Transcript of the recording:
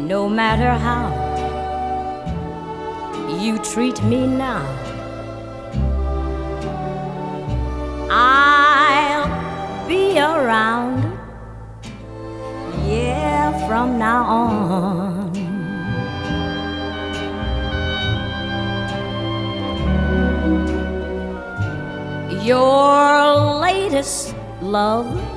No matter how you treat me now, I'll be around, yeah, from now on. Your latest love